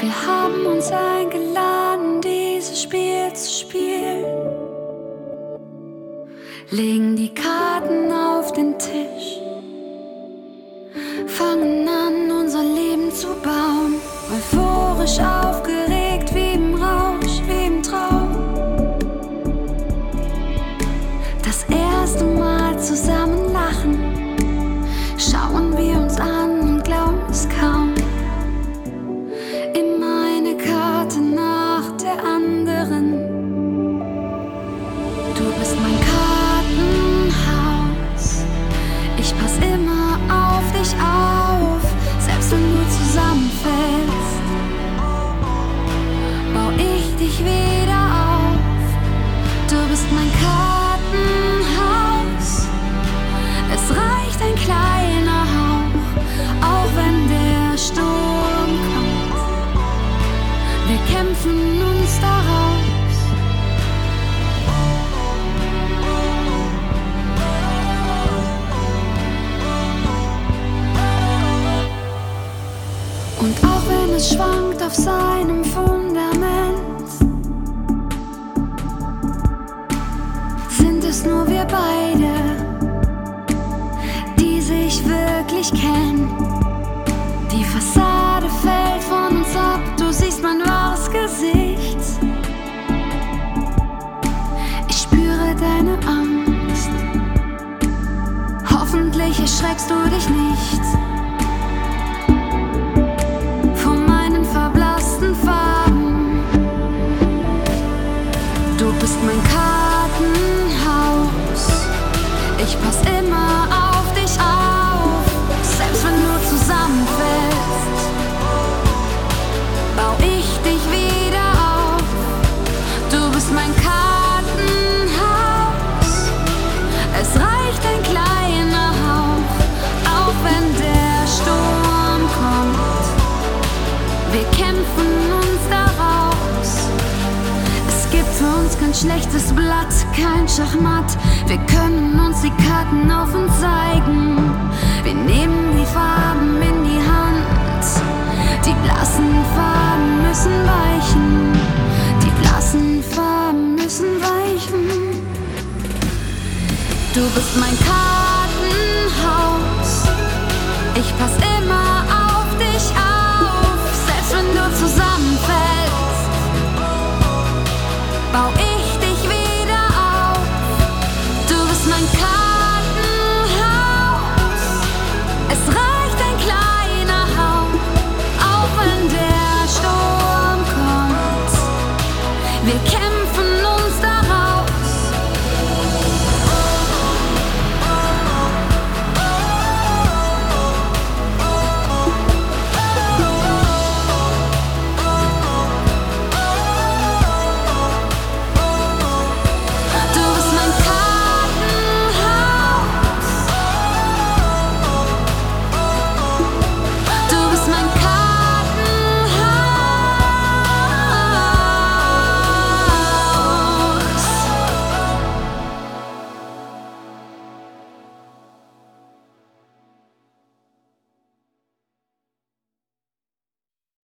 Wir haben uns eingeladen, dieses Spiel zu spielen. Legen die Karten auf den Tisch, fangen an, unser Leben zu bauen. Euphorisch aufgeregt, wie im Rausch, wie im Traum. Das erste Mal zusammen lachen, schauen wir uns an und glauben es kaum. Immer eine Karte nach der anderen. Du bist mein Kartenhaus, ich pass immer auf dich auf. Selbst wenn du zusammenfällst, bau ich dich wieder auf. Du bist mein Kartenhaus, es reicht ein kleiner Hauch, auch wenn der Sturm kommt. Wir kämpfen uns daraus. Und auch wenn es schwankt auf seinem Fundament, sind es nur wir beide, die sich wirklich kennen. Die Fassade fällt von uns ab, du siehst mein wahres Gesicht. Ich spüre deine Angst, hoffentlich erschreckst du dich nicht vor meinen verblassten Farben. Du bist mein Kartenhaus, ich pass immer auf dich auf. Selbst wenn du zusammenfällst, bau ich dich wieder auf. Du bist mein Kartenhaus, es reicht ein kleiner Hauch, auch wenn der Sturm kommt. Wir kämpfen uns daraus. Es gibt für uns kein schlechtes Blatt, kein Schachmatt. Wir können uns die Karten auf uns zeigen. Wir nehmen die Farben in die Hand. Die blassen Farben müssen weichen. Die blassen Farben müssen weichen. Du bist mein Kartenhaus, ich pass